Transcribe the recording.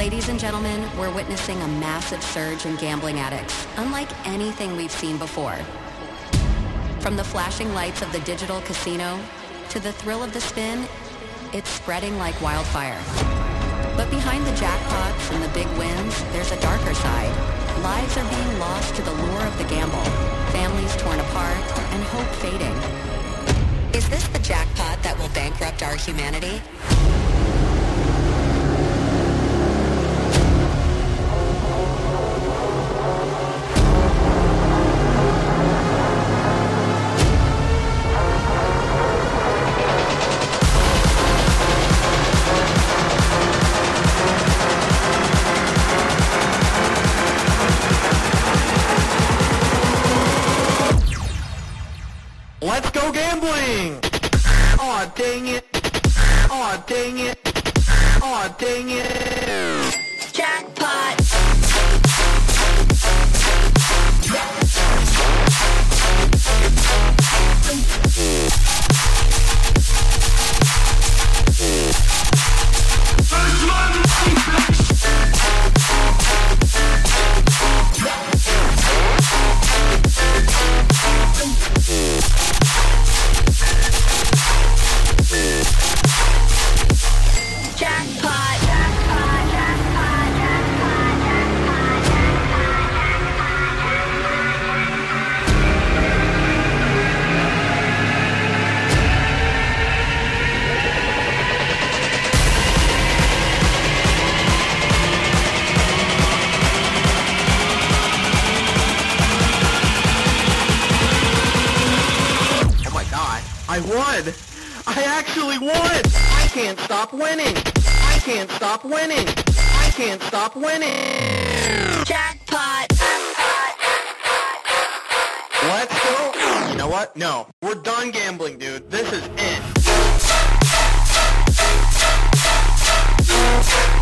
Ladies and gentlemen, we're witnessing a massive surge in gambling addicts, unlike anything we've seen before. From the flashing lights of the digital casino to the thrill of the spin, it's spreading like wildfire. But behind the jackpots and the big wins, there's a darker side. Lives are being lost to the lure of the gamble, families torn apart, and hope fading. Is this the jackpot that will bankrupt our humanity? Let's go gambling! Aw, dang it! Aw, dang it! Aw, dang it! Jackpot! I won! I actually won! I can't stop winning! I can't stop winning! I can't stop winning! Jackpot! Let's go! You know what? No. We're done gambling, dude. This is it.